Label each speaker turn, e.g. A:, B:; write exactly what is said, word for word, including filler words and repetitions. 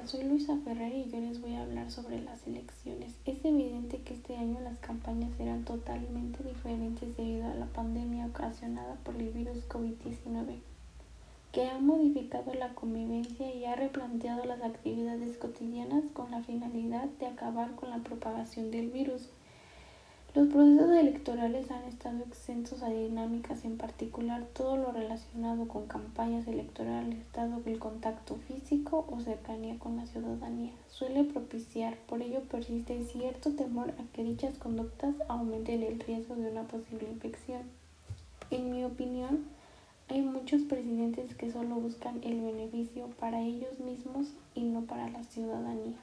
A: Hola, soy Luisa Ferrer y yo les voy a hablar sobre las elecciones. Es evidente que este año las campañas serán totalmente diferentes debido a la pandemia ocasionada por el virus COVID diecinueve, que ha modificado la convivencia y ha replanteado las actividades cotidianas con la finalidad de acabar con la propagación del virus. Los procesos electorales han estado exentos a dinámicas, en particular todo lo relacionado con campañas electorales, dado que el contacto físico o cercanía con la ciudadanía suele propiciar. Por ello persiste cierto temor a que dichas conductas aumenten el riesgo de una posible infección. En mi opinión, hay muchos presidentes que solo buscan el beneficio para ellos mismos y no para la ciudadanía.